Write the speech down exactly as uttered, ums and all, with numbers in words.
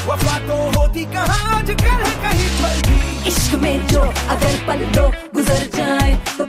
वफा तो होती कहाँ आजकल है कहीं पर भी। इश्क में जो अगर पल दो गुजर जाए तो